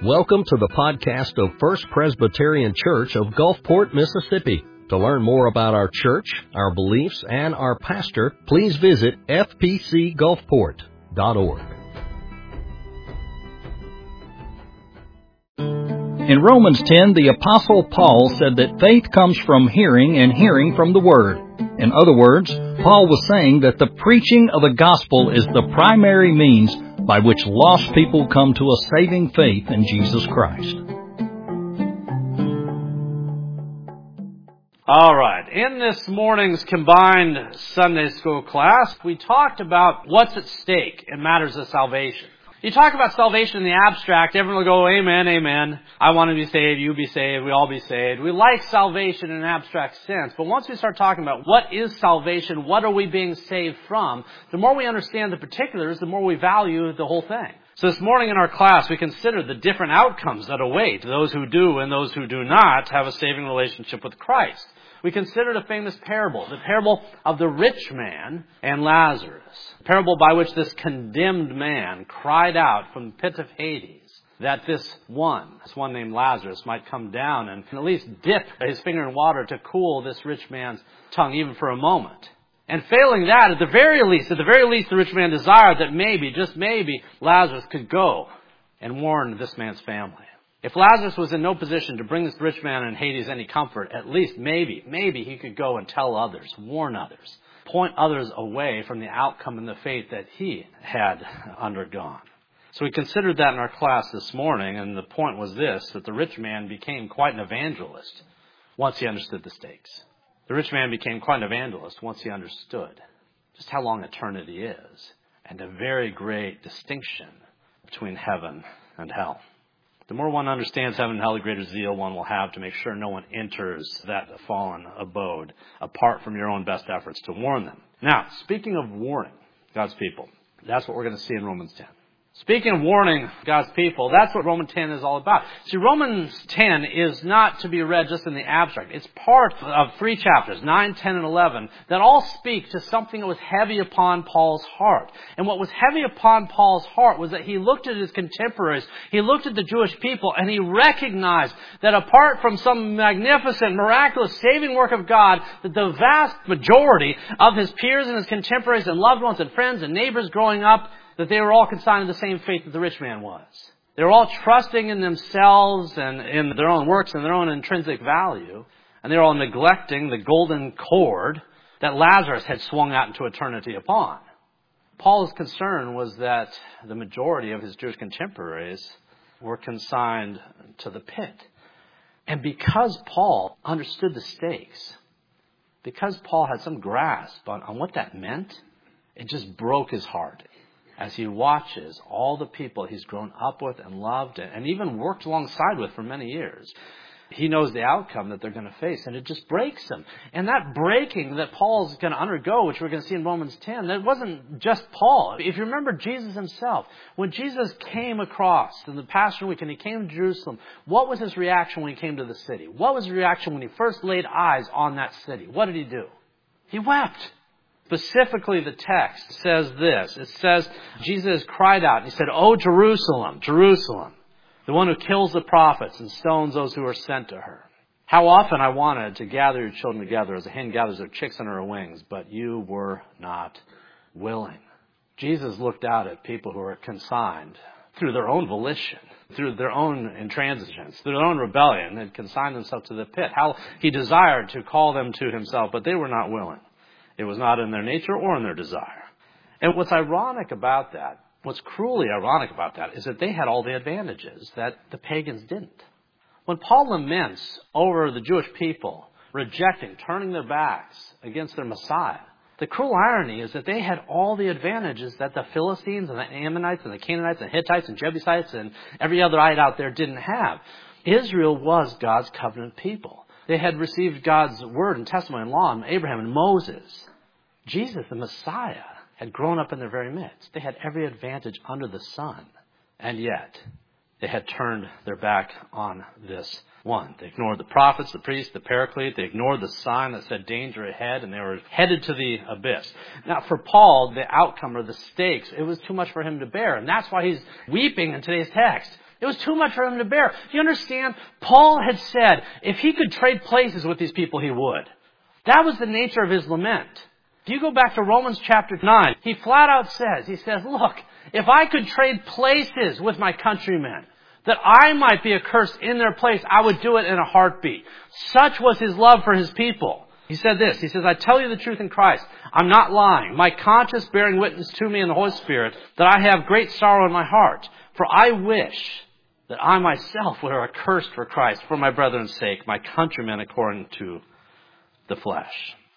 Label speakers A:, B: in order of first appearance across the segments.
A: Welcome to the podcast of First Presbyterian Church of Gulfport, Mississippi. To learn more about our church, our beliefs, and our pastor, please visit fpcgulfport.org.
B: In Romans 10, the Apostle Paul said that faith comes from hearing and hearing from the Word. In other words, Paul was saying that the preaching of the gospel is the primary means by which lost people come to a saving faith in Jesus Christ.
C: All right. In this morning's combined Sunday school class, we talked about what's at stake in matters of salvation. You talk about salvation in the abstract, everyone will go, amen, amen. I want to be saved, you be saved, we all be saved. We like salvation in an abstract sense, but once we start talking about what is salvation, what are we being saved from, the more we understand the particulars, the more we value the whole thing. So this morning in our class, we consider the different outcomes that await those who do and those who do not have a saving relationship with Christ. We considered a famous parable, the parable of the rich man and Lazarus, a parable by which this condemned man cried out from the pit of Hades that this one named Lazarus, might come down and at least dip his finger in water to cool this rich man's tongue even for a moment. And failing that, at the very least, the rich man desired that maybe, just maybe, Lazarus could go and warn this man's family. If Lazarus was in no position to bring this rich man in Hades any comfort, at least maybe he could go and tell others, warn others, point others away from the outcome and the fate that he had undergone. So we considered that in our class this morning, and the point was this, that the rich man became quite an evangelist once he understood the stakes. The rich man became quite an evangelist once he understood just how long eternity is, and a very great distinction between heaven and hell. The more one understands heaven and hell, the greater zeal one will have to make sure no one enters that fallen abode apart from your own best efforts to warn them. Now, speaking of warning God's people, that's what we're going to see in Romans 10. Speaking of warning God's people, that's what Romans 10 is all about. See, Romans 10 is not to be read just in the abstract. It's part of 3 chapters, 9, 10, and 11, that all speak to something that was heavy upon Paul's heart. And what was heavy upon Paul's heart was that he looked at his contemporaries, he looked at the Jewish people, and he recognized that apart from some magnificent, miraculous saving work of God, that the vast majority of his peers and his contemporaries and loved ones and friends and neighbors growing up, that they were all consigned to the same fate that the rich man was. They were all trusting in themselves and in their own works and their own intrinsic value. And they were all neglecting the golden cord that Lazarus had swung out into eternity upon. Paul's concern was that the majority of his Jewish contemporaries were consigned to the pit. And because Paul understood the stakes, because Paul had some grasp on what that meant, it just broke his heart as he watches all the people he's grown up with and loved and even worked alongside with for many years. He knows the outcome that they're going to face, and it just breaks him. And that breaking that Paul's going to undergo, which we're going to see in Romans 10, that wasn't just Paul. If you remember Jesus himself, when Jesus came across in the Passion Week and he came to Jerusalem, what was his reaction when he came to the city? What was his reaction when he first laid eyes on that city? What did he do? He wept. Specifically, the text says this. It says, Jesus cried out and he said, "O Jerusalem, Jerusalem, the one who kills the prophets and stones those who are sent to her. How often I wanted to gather your children together as a hen gathers her chicks under her wings, but you were not willing." Jesus looked out at people who were consigned through their own volition, through their own intransigence, through their own rebellion, and consigned themselves to the pit. How he desired to call them to himself, but they were not willing. It was not in their nature or in their desire. And what's ironic about that, what's cruelly ironic about that, is that they had all the advantages that the pagans didn't. When Paul laments over the Jewish people rejecting, turning their backs against their Messiah, the cruel irony is that they had all the advantages that the Philistines and the Ammonites and the Canaanites and Hittites and Jebusites and every other ite out there didn't have. Israel was God's covenant people. They had received God's word and testimony and law from Abraham and Moses. Jesus, the Messiah, had grown up in their very midst. They had every advantage under the sun. And yet, they had turned their back on this one. They ignored the prophets, the priests, the paraclete. They ignored the sign that said danger ahead, and they were headed to the abyss. Now, for Paul, the outcome or the stakes, it was too much for him to bear. And that's why he's weeping in today's text. It was too much for him to bear. Do you understand? Paul had said if he could trade places with these people, he would. That was the nature of his lament. If you go back to Romans chapter 9, he flat out says, look, if I could trade places with my countrymen, that I might be accursed in their place, I would do it in a heartbeat. Such was his love for his people. He said this, he says, I tell you the truth in Christ. I'm not lying. My conscience bearing witness to me in the Holy Spirit that I have great sorrow in my heart. For I wish that I myself were accursed for Christ, for my brethren's sake, my countrymen according to the flesh.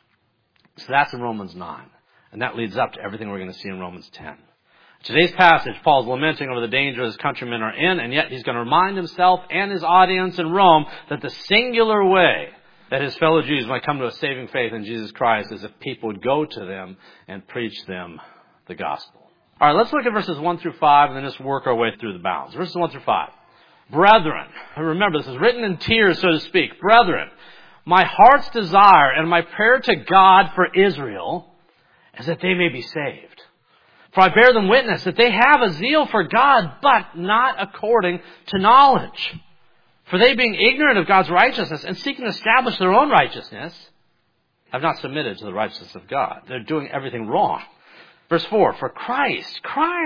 C: So that's in Romans 9. And that leads up to everything we're going to see in Romans 10. Today's passage, Paul's lamenting over the danger his countrymen are in, and yet he's going to remind himself and his audience in Rome that the singular way that his fellow Jews might come to a saving faith in Jesus Christ is if people would go to them and preach them the gospel. All right, let's look at verses 1 through 5 and then just work our way through the bounds. Verses 1 through 5. Brethren, remember this is written in tears, so to speak. Brethren, my heart's desire and my prayer to God for Israel is that they may be saved. For I bear them witness that they have a zeal for God, but not according to knowledge. For they, being ignorant of God's righteousness and seeking to establish their own righteousness, have not submitted to the righteousness of God. They're doing everything wrong. Verse 4, for Christ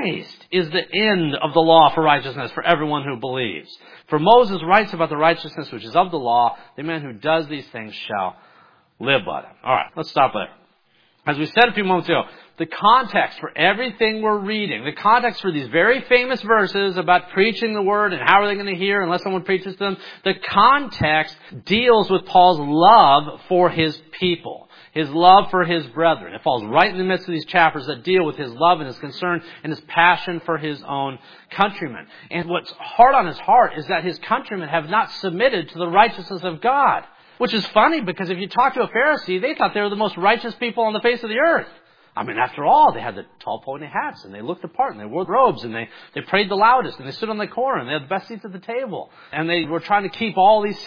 C: is the end of the law for righteousness for everyone who believes. For Moses writes about the righteousness which is of the law, the man who does these things shall live by them. All right, let's stop there. As we said a few moments ago, the context for everything we're reading, the context for these very famous verses about preaching the word and how are they going to hear unless someone preaches to them, the context deals with Paul's love for his people. His love for his brethren. It falls right in the midst of these chapters that deal with his love and his concern and his passion for his own countrymen. And what's hard on his heart is that his countrymen have not submitted to the righteousness of God. Which is funny because if you talk to a Pharisee, they thought they were the most righteous people on the face of the earth. I mean, after all, they had the tall pointy hats and they looked the part and they wore robes and they prayed the loudest and they stood on the corner and they had the best seats at the table. And they were trying to keep all these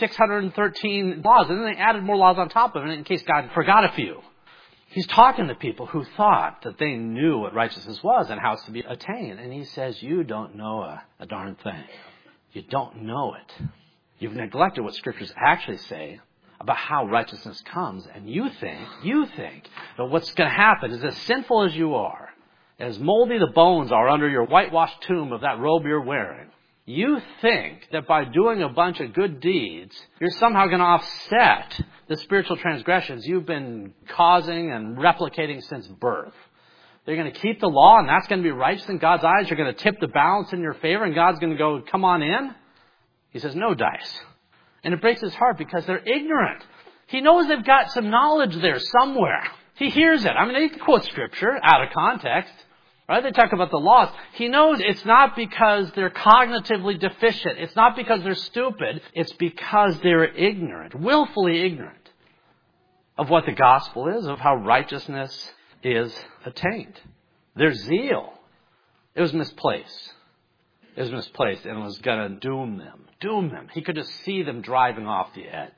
C: 613 laws and then they added more laws on top of it in case God forgot a few. He's talking to people who thought that they knew what righteousness was and how it's to be attained. And he says, you don't know a darn thing. You don't know it. You've neglected what scriptures actually say about how righteousness comes, and you think that what's going to happen is as sinful as you are, as moldy the bones are under your whitewashed tomb of that robe you're wearing, you think that by doing a bunch of good deeds, you're somehow going to offset the spiritual transgressions you've been causing and replicating since birth. They're going to keep the law, and that's going to be righteous in God's eyes. You're going to tip the balance in your favor, and God's going to go, come on in. He says, no dice. And it breaks his heart because they're ignorant. He knows they've got some knowledge there somewhere. He hears it. I mean, they quote scripture out of context. Right? They talk about the laws. He knows it's not because they're cognitively deficient. It's not because they're stupid. It's because they're ignorant, willfully ignorant of what the gospel is, of how righteousness is attained. Their zeal, it was misplaced. It was misplaced and it was going to doom them. He could just see them driving off the edge.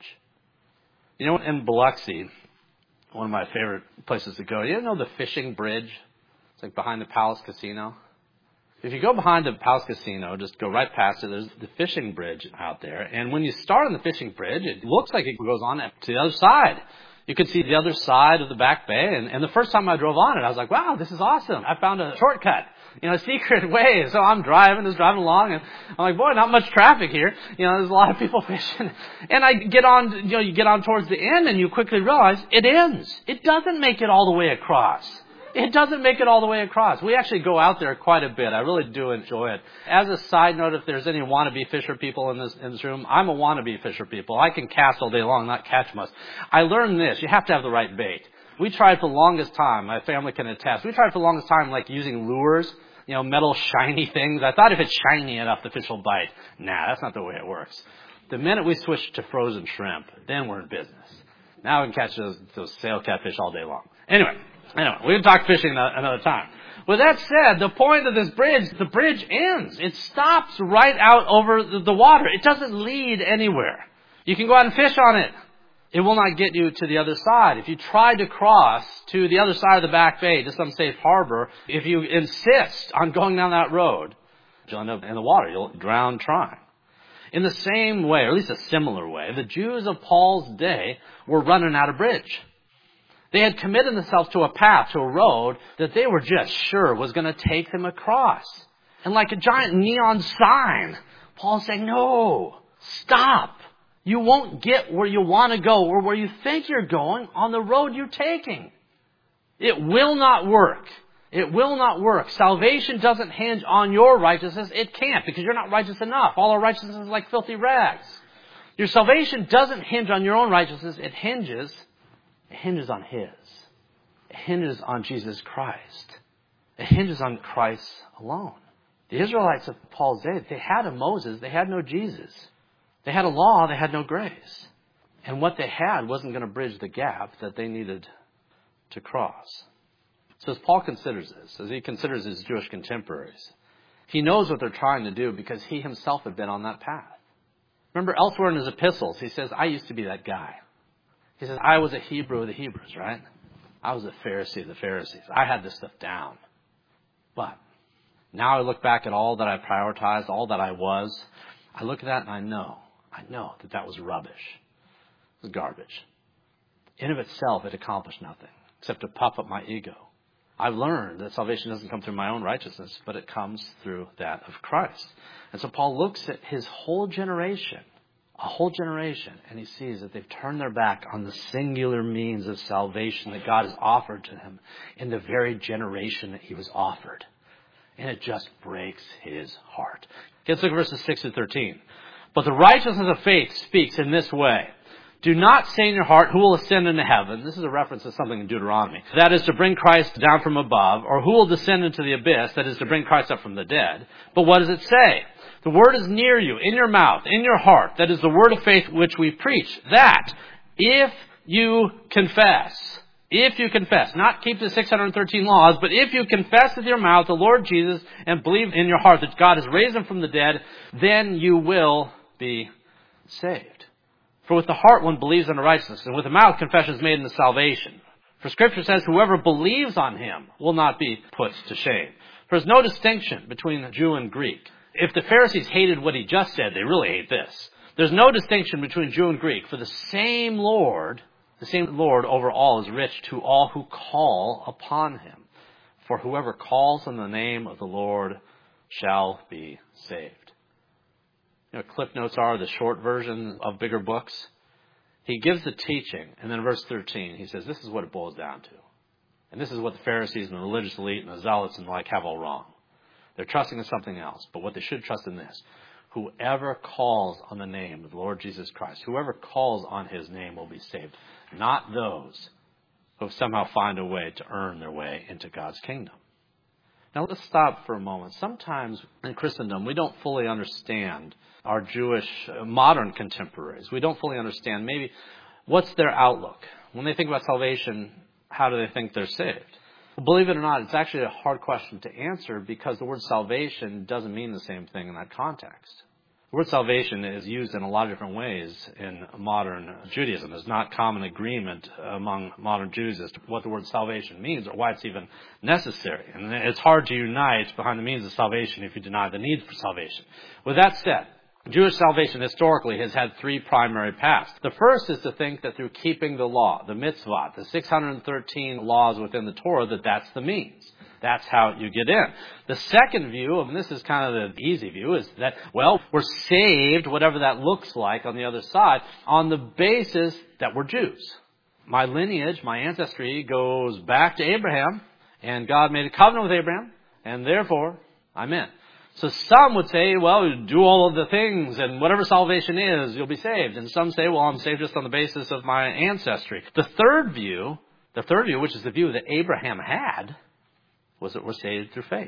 C: You know, in Biloxi, one of my favorite places to go, you know the fishing bridge? It's like behind the Palace Casino. If you go behind the Palace Casino, just go right past it, there's the fishing bridge out there. And when you start on the fishing bridge, it looks like it goes on to the other side. You could see the other side of the back bay. And the first time I drove on it, I was like, wow, this is awesome. I found a shortcut. A secret way. So I'm driving along and I'm like, boy, not much traffic here. There's a lot of people fishing. And I get on, you get on towards the end and you quickly realize it ends. It doesn't make it all the way across. We actually go out there quite a bit. I really do enjoy it. As a side note, if there's any wannabe fisher people in this room, I'm a wannabe fisher people. I can cast all day long, not catch much. I learned this. You have to have the right bait. We tried for the longest time. My family can attest. We tried for the longest time, like using lures, metal shiny things. I thought if it's shiny enough, the fish will bite. Nah, that's not the way it works. The minute we switched to frozen shrimp, then we're in business. Now we can catch those sail catfish all day long. Anyway, we can talk fishing another time. With that said, the point of this bridge, the bridge ends. It stops right out over the water. It doesn't lead anywhere. You can go out and fish on it. It will not get you to the other side. If you try to cross to the other side of the back bay, to some safe harbor, if you insist on going down that road, You'll end up in the water. You'll drown trying. In the same way, or at least a similar way, the Jews of Paul's day were running out of bridge. They had committed themselves to a path, to a road that they were just sure was going to take them across. And like a giant neon sign, Paul's saying, no, stop. You won't get where you want to go or where you think you're going on the road you're taking. It will not work. It will not work. Salvation doesn't hinge on your righteousness. It can't, because you're not righteous enough. All our righteousness is like filthy rags. Your salvation doesn't hinge on your own righteousness. It hinges on His. It hinges on Jesus Christ. It hinges on Christ alone. The Israelites of Paul's day, they had a Moses, they had no Jesus. They had a law, they had no grace. And what they had wasn't going to bridge the gap that they needed to cross. So as Paul considers this, as he considers his Jewish contemporaries, he knows what they're trying to do because he himself had been on that path. Remember elsewhere in his epistles, he says, I used to be that guy. He says, I was a Hebrew of the Hebrews, right? I was a Pharisee of the Pharisees. I had this stuff down. But now I look back at all that I prioritized, all that I was. I look at that and I know that was rubbish. It was garbage. In of itself, it accomplished nothing except to puff up my ego. I've learned that salvation doesn't come through my own righteousness, but it comes through that of Christ. And so Paul looks at his whole generation, and he sees that they've turned their back on the singular means of salvation that God has offered to him in the very generation that he was offered. And it just breaks his heart. Let's look at verses 6 to 13. But the righteousness of faith speaks in this way. Do not say in your heart, who will ascend into heaven? This is a reference to something in Deuteronomy. That is to bring Christ down from above. Or who will descend into the abyss? That is to bring Christ up from the dead. But what does it say? The word is near you, in your mouth, in your heart. That is the word of faith which we preach. That, if you confess, not keep the 613 laws, but if you confess with your mouth the Lord Jesus and believe in your heart that God has raised him from the dead, then you will be saved. For with the heart one believes unto righteousness, and with the mouth confession is made unto salvation. For Scripture says, whoever believes on him will not be put to shame. For there's no distinction between Jew and Greek. If the Pharisees hated what he just said, they really hate this. There's no distinction between Jew and Greek, for the same Lord over all is rich to all who call upon him. For whoever calls on the name of the Lord shall be saved. Cliff notes are the short version of bigger books. He gives the teaching, and then in verse 13, he says, this is what it boils down to. And this is what the Pharisees and the religious elite and the zealots and the like have all wrong. They're trusting in something else, but what they should trust in this. Whoever calls on the name of the Lord Jesus Christ, whoever calls on his name will be saved. Not those who somehow find a way to earn their way into God's kingdom. Now let's stop for a moment. Sometimes in Christendom, we don't fully understand our Jewish modern contemporaries. We don't fully understand maybe what's their outlook. When they think about salvation, how do they think they're saved? Well, believe it or not, it's actually a hard question to answer because the word salvation doesn't mean the same thing in that context. The word salvation is used in a lot of different ways in modern Judaism. There's not common agreement among modern Jews as to what the word salvation means or why it's even necessary. And it's hard to unite behind the means of salvation if you deny the need for salvation. With that said, Jewish salvation historically has had three primary paths. The first is to think that through keeping the law, the mitzvot, the 613 laws within the Torah, that's the means. That's how you get in. The second view, and this is kind of the easy view, is that, well, we're saved, whatever that looks like on the other side, on the basis that we're Jews. My lineage, my ancestry goes back to Abraham, and God made a covenant with Abraham, and therefore, I'm in. So some would say, well, do all of the things, and whatever salvation is, you'll be saved. And some say, well, I'm saved just on the basis of my ancestry. The third view, which is the view that Abraham had, was that we're saved through faith.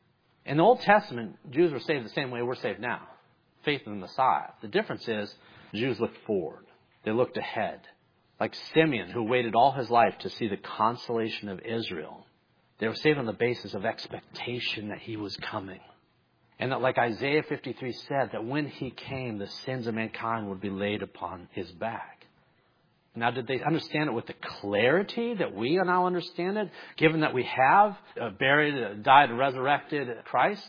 C: In the Old Testament, Jews were saved the same way we're saved now. Faith in the Messiah. The difference is, Jews looked forward. They looked ahead. Like Simeon, who waited all his life to see the consolation of Israel. They were saved on the basis of expectation that he was coming. And that, like Isaiah 53 said, that when he came, the sins of mankind would be laid upon his back. Now, did they understand it with the clarity that we now understand it, given that we have buried, died, and resurrected Christ?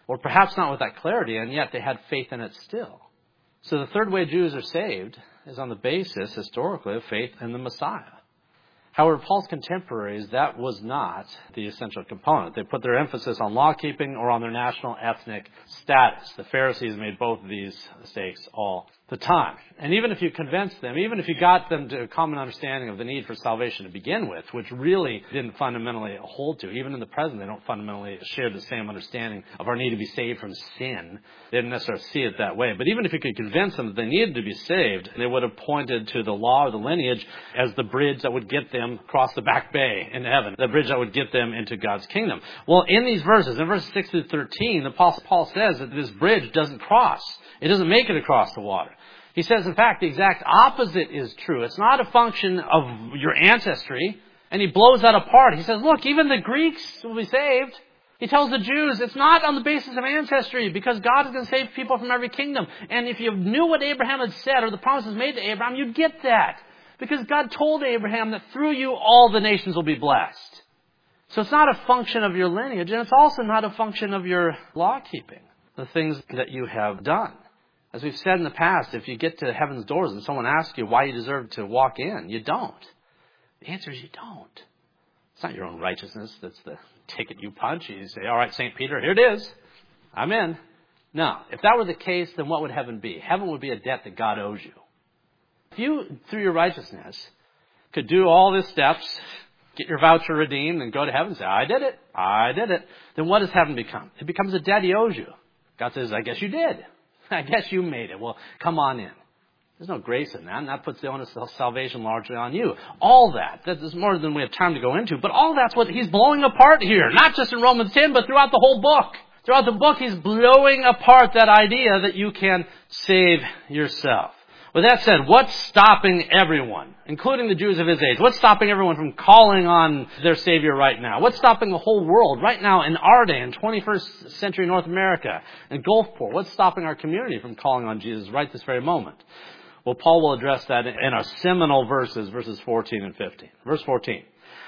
C: Or perhaps not with that clarity, and yet they had faith in it still. So the third way Jews are saved is on the basis, historically, of faith in the Messiah. However, Paul's contemporaries, that was not the essential component. They put their emphasis on law-keeping or on their national ethnic status. The Pharisees made both of these mistakes all the time. And even if you convinced them, even if you got them to a common understanding of the need for salvation to begin with, which really didn't fundamentally hold to, even in the present, they don't fundamentally share the same understanding of our need to be saved from sin. They didn't necessarily see it that way. But even if you could convince them that they needed to be saved, they would have pointed to the law or the lineage as the bridge that would get them across the back bay into heaven, the bridge that would get them into God's kingdom. Well, in these verses, in verses 6 through 13, the Apostle Paul says that this bridge doesn't cross. It doesn't make it across the water. He says, in fact, the exact opposite is true. It's not a function of your ancestry. And he blows that apart. He says, look, even the Greeks will be saved. He tells the Jews, it's not on the basis of ancestry, because God is going to save people from every kingdom. And if you knew what Abraham had said, or the promises made to Abraham, you'd get that. Because God told Abraham that through you all the nations will be blessed. So it's not a function of your lineage, and it's also not a function of your law-keeping, the things that you have done. As we've said in the past, if you get to heaven's doors and someone asks you why you deserve to walk in, you don't. The answer is you don't. It's not your own righteousness that's the ticket you punch. You say, all right, St. Peter, here it is. I'm in. No. If that were the case, then what would heaven be? Heaven would be a debt that God owes you. If you, through your righteousness, could do all these steps, get your voucher redeemed, and go to heaven and say, I did it, then what does heaven become? It becomes a debt he owes you. God says, I guess you did. I guess you made it. Well, come on in. There's no grace in that, and that puts the onus of salvation largely on you. All that is more than we have time to go into, but all that's what he's blowing apart here. Not just in Romans 10, but throughout the whole book. Throughout the book, he's blowing apart that idea that you can save yourself. With that said, what's stopping everyone, including the Jews of his age? What's stopping everyone from calling on their Savior right now? What's stopping the whole world right now in our day, in 21st century North America, in Gulfport? What's stopping our community from calling on Jesus right this very moment? Well, Paul will address that in our seminal verses 14 and 15. Verse 14.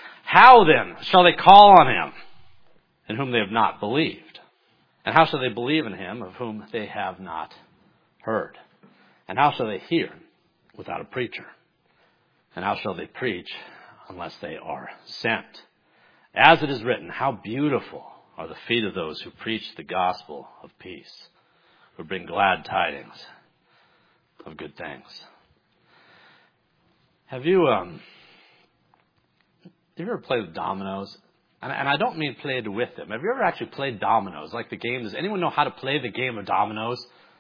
C: How then shall they call on him in whom they have not believed? And how shall they believe in him of whom they have not heard? And how shall they hear without a preacher? And how shall they preach unless they are sent? As it is written, how beautiful are the feet of those who preach the gospel of peace, who bring glad tidings of good things. Have you ever played with dominoes? And I don't mean played with them. Have you ever actually played dominoes, like the game? Does anyone know how to play the game of dominoes?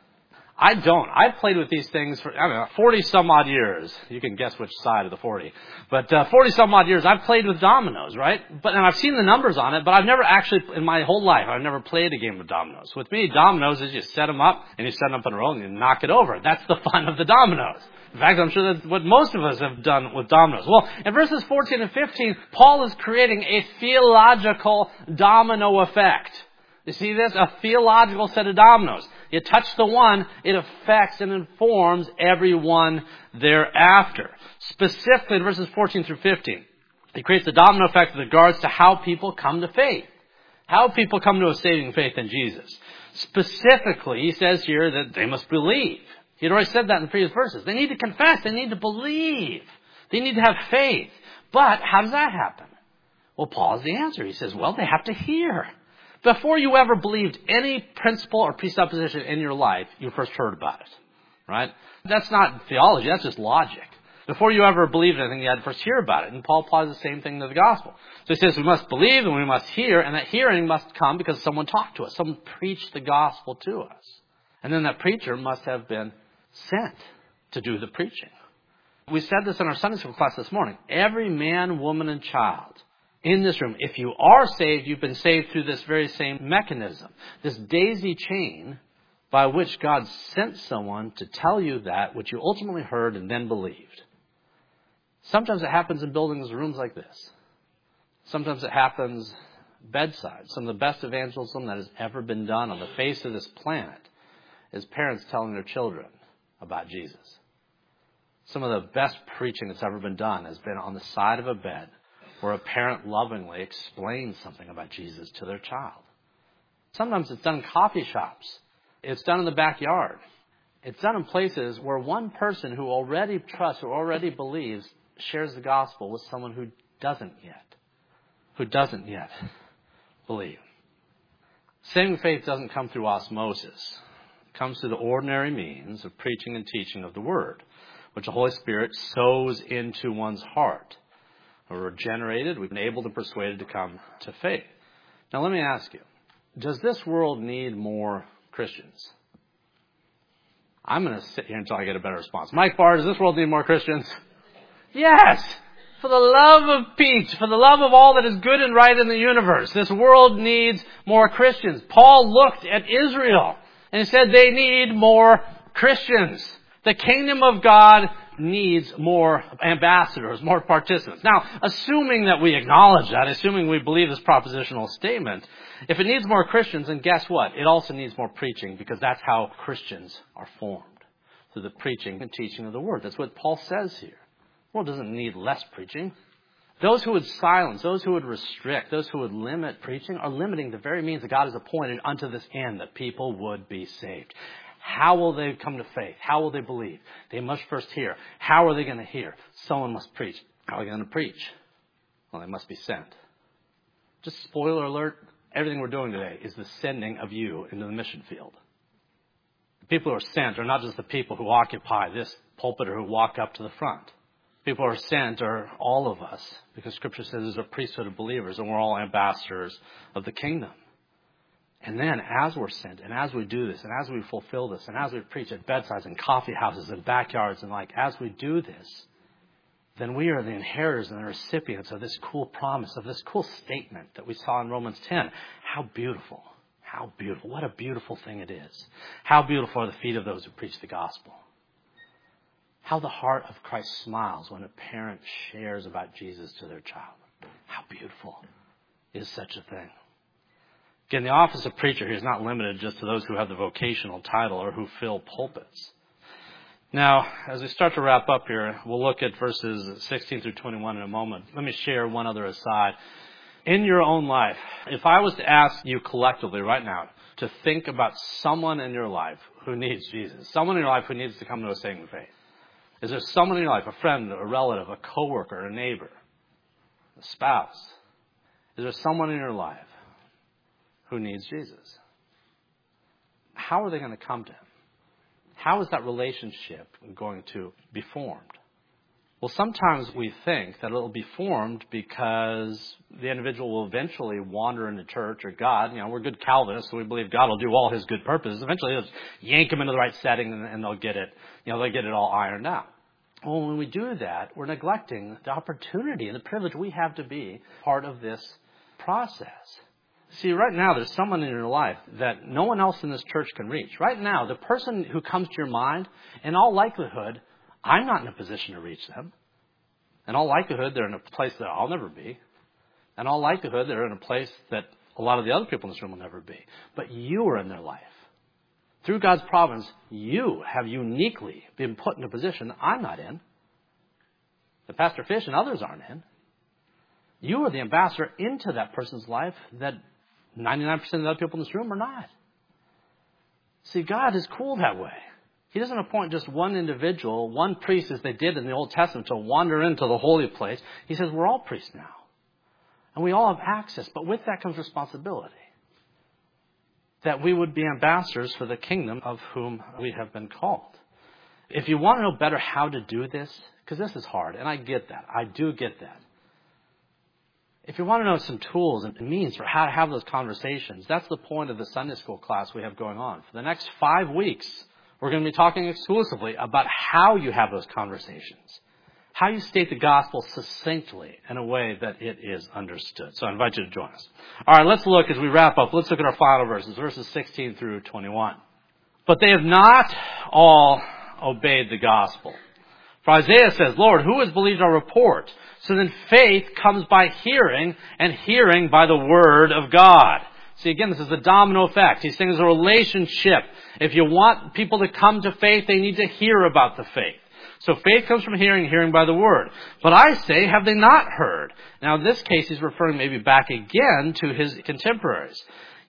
C: I don't. I've played with these things for, 40 some odd years. You can guess which side of the 40. But 40 some odd years, I've played with dominoes, right? And I've seen the numbers on it, but I've never actually, in my whole life, I've never played a game of dominoes. With me, dominoes is you set them up, and you set them up in a row, and you knock it over. That's the fun of the dominoes. In fact, I'm sure that's what most of us have done with dominoes. Well, in verses 14 and 15, Paul is creating a theological domino effect. You see this? A theological set of dominoes. You touch the one, it affects and informs everyone thereafter. Specifically in verses 14 through 15, he creates the domino effect with regards to how people come to faith. How people come to a saving faith in Jesus. Specifically, he says here that they must believe. He had already said that in the previous verses. They need to confess. They need to believe. They need to have faith. But how does that happen? Well, Paul has the answer. He says, well, they have to hear. Before you ever believed any principle or presupposition in your life, you first heard about it, right? That's not theology, that's just logic. Before you ever believed anything, you had to first hear about it. And Paul applies the same thing to the gospel. So he says we must believe and we must hear, and that hearing must come because someone talked to us. Someone preached the gospel to us. And then that preacher must have been sent to do the preaching. We said this in our Sunday school class this morning. Every man, woman, and child in this room, if you are saved, you've been saved through this very same mechanism. This daisy chain by which God sent someone to tell you that which you ultimately heard and then believed. Sometimes it happens in buildings, rooms like this. Sometimes it happens bedside. Some of the best evangelism that has ever been done on the face of this planet is parents telling their children about Jesus. Some of the best preaching that's ever been done has been on the side of a bed where a parent lovingly explains something about Jesus to their child. Sometimes it's done in coffee shops. It's done in the backyard. It's done in places where one person who already trusts, who already believes, shares the gospel with someone who doesn't yet believe. Saving faith doesn't come through osmosis. It comes through the ordinary means of preaching and teaching of the Word, which the Holy Spirit sows into one's heart. We're regenerated, we've been able to persuade it to come to faith. Now let me ask you, does this world need more Christians? I'm going to sit here until I get a better response. Mike Barr, does this world need more Christians? Yes! For the love of peace, for the love of all that is good and right in the universe, this world needs more Christians. Paul looked at Israel and he said they need more Christians. The kingdom of God needs more ambassadors, more participants. Now, assuming that we acknowledge that, assuming we believe this propositional statement, if it needs more Christians, then guess what? It also needs more preaching, because that's how Christians are formed, through the preaching and teaching of the Word. That's what Paul says here. The world doesn't need less preaching. Those who would silence, those who would restrict, those who would limit preaching are limiting the very means that God has appointed unto this end, that people would be saved. How will they come to faith? How will they believe? They must first hear. How are they going to hear? Someone must preach. How are they going to preach? Well, they must be sent. Just spoiler alert, everything we're doing today is the sending of you into the mission field. The people who are sent are not just the people who occupy this pulpit or who walk up to the front. People who are sent are all of us, because Scripture says there's a priesthood of believers and we're all ambassadors of the kingdom. And then as we're sent, and as we do this, and as we fulfill this, and as we preach at bedsides and coffee houses and backyards, and as we do this, then we are the inheritors and the recipients of this cool promise, of this cool statement that we saw in Romans 10. How beautiful. How beautiful. What a beautiful thing it is. How beautiful are the feet of those who preach the gospel. How the heart of Christ smiles when a parent shares about Jesus to their child. How beautiful is such a thing. Again, the office of preacher here is not limited just to those who have the vocational title or who fill pulpits. Now, as we start to wrap up here, we'll look at verses 16 through 21 in a moment. Let me share one other aside. In your own life, if I was to ask you collectively right now to think about someone in your life who needs Jesus, someone in your life who needs to come to a saving faith, is there someone in your life, a friend, a relative, a coworker, a neighbor, a spouse? Is there someone in your life who needs Jesus? How are they going to come to Him? How is that relationship going to be formed? Well, sometimes we think that it'll be formed because the individual will eventually wander into church or God. We're good Calvinists, so we believe God will do all His good purposes. Eventually, He'll yank them into the right setting and they'll get it. They'll get it all ironed out. Well, when we do that, we're neglecting the opportunity and the privilege we have to be part of this process. See, right now, there's someone in your life that no one else in this church can reach. Right now, the person who comes to your mind, in all likelihood, I'm not in a position to reach them. In all likelihood, they're in a place that I'll never be. In all likelihood, they're in a place that a lot of the other people in this room will never be. But you are in their life. Through God's providence, you have uniquely been put in a position that I'm not in, that Pastor Fish and others aren't in. You are the ambassador into that person's life that 99% of the other people in this room are not. See, God is cool that way. He doesn't appoint just one individual, one priest as they did in the Old Testament to wander into the holy place. He says we're all priests now. And we all have access, but with that comes responsibility. That we would be ambassadors for the kingdom of whom we have been called. If you want to know better how to do this, because this is hard, and I get that. I do get that. If you want to know some tools and means for how to have those conversations, that's the point of the Sunday school class we have going on. For the next 5 weeks, we're going to be talking exclusively about how you have those conversations. How you state the gospel succinctly in a way that it is understood. So I invite you to join us. All right, let's look as we wrap up. Let's look at our final verses 16 through 21. But they have not all obeyed the gospel. For Isaiah says, Lord, who has believed our report? So then faith comes by hearing, and hearing by the word of God. See, again, this is a domino effect. He's saying there's a relationship. If you want people to come to faith, they need to hear about the faith. So faith comes from hearing, hearing by the word. But I say, have they not heard? Now, in this case, he's referring maybe back again to his contemporaries.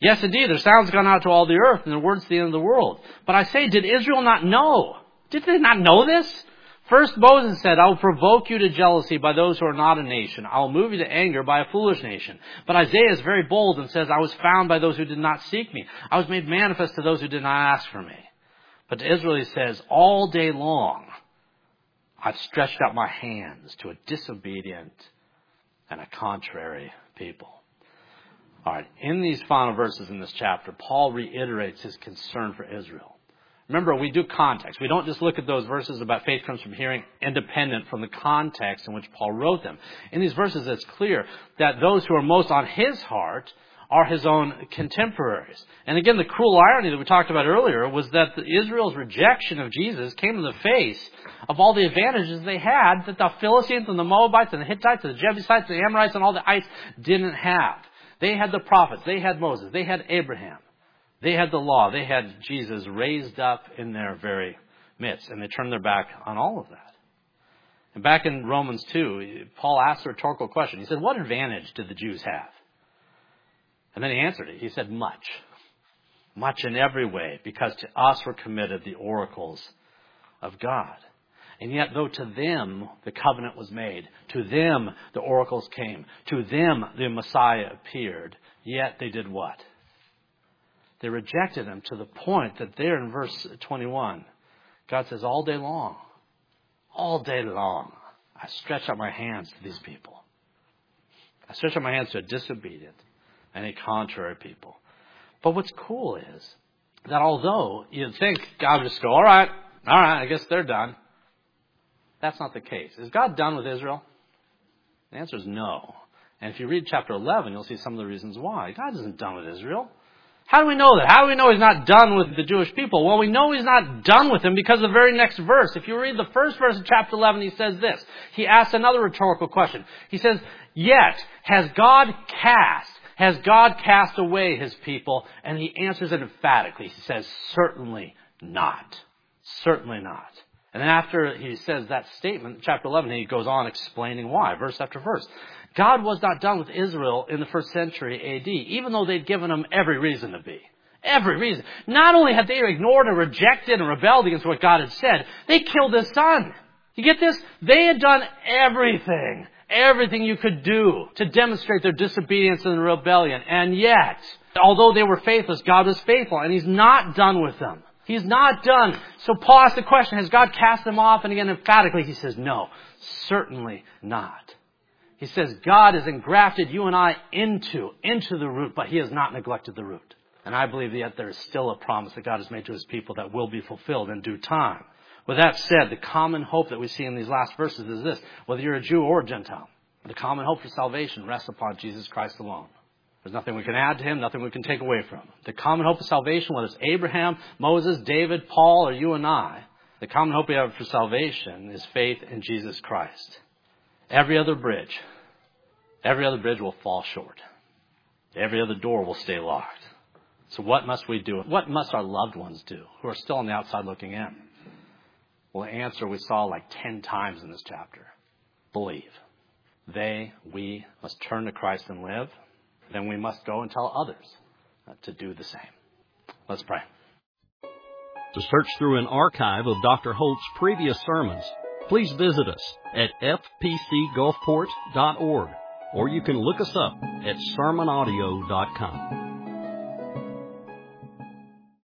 C: Yes, indeed, their sound's gone out to all the earth, and their words to the end of the world. But I say, did Israel not know? Did they not know this? First Moses said, I will provoke you to jealousy by those who are not a nation. I will move you to anger by a foolish nation. But Isaiah is very bold and says, I was found by those who did not seek me. I was made manifest to those who did not ask for me. But to Israel he says, all day long I've stretched out my hands to a disobedient and a contrary people. All right, in these final verses in this chapter, Paul reiterates his concern for Israel. Remember, we do context. We don't just look at those verses about faith comes from hearing independent from the context in which Paul wrote them. In these verses, it's clear that those who are most on his heart are his own contemporaries. And again, the cruel irony that we talked about earlier was that Israel's rejection of Jesus came in the face of all the advantages they had that the Philistines and the Moabites and the Hittites and the Jebusites and the Amorites and all the ites didn't have. They had the prophets. They had Moses. They had Abraham. They had the law. They had Jesus raised up in their very midst. And they turned their back on all of that. And back in Romans 2, Paul asked a rhetorical question. He said, what advantage did the Jews have? And then he answered it. He said, much. Much in every way, because to us were committed the oracles of God. And yet, though to them the covenant was made, to them the oracles came, to them the Messiah appeared, yet they did what? They rejected him to the point that there in verse 21, God says, all day long, I stretch out my hands to these people. I stretch out my hands to a disobedient and a contrary people. But what's cool is that although you'd think God would just go, all right, I guess they're done. That's not the case. Is God done with Israel? The answer is no. And if you read chapter 11, you'll see some of the reasons why. God isn't done with Israel. How do we know that? How do we know he's not done with the Jewish people? Well, we know he's not done with them because of the very next verse. If you read the first verse of chapter 11, he says this. He asks another rhetorical question. He says, yet has God cast away his people? And he answers it emphatically. He says, certainly not. Certainly not. And then after he says that statement, chapter 11, he goes on explaining why, verse after verse. God was not done with Israel in the first century A.D., even though they'd given him every reason to be. Every reason. Not only had they ignored and rejected and rebelled against what God had said, they killed his son. You get this? They had done everything you could do to demonstrate their disobedience and rebellion. And yet, although they were faithless, God was faithful, and he's not done with them. He's not done. So Paul asks the question, has God cast them off? And again, emphatically, he says, no, certainly not. He says, God has engrafted you and I into the root, but he has not neglected the root. And I believe yet there is still a promise that God has made to his people that will be fulfilled in due time. With that said, the common hope that we see in these last verses is this. Whether you're a Jew or a Gentile, the common hope for salvation rests upon Jesus Christ alone. There's nothing we can add to him, nothing we can take away from him. The common hope of salvation, whether it's Abraham, Moses, David, Paul, or you and I, the common hope we have for salvation is faith in Jesus Christ. Every other bridge will fall short. Every other door will stay locked. So what must we do? What must our loved ones do who are still on the outside looking in? Well, the answer we saw like 10 times in this chapter. Believe. We must turn to Christ and live. Then we must go and tell others to do the same. Let's pray.
A: To search through an archive of Dr. Holt's previous sermons, please visit us at fpcgulfport.org, or you can look us up at sermonaudio.com.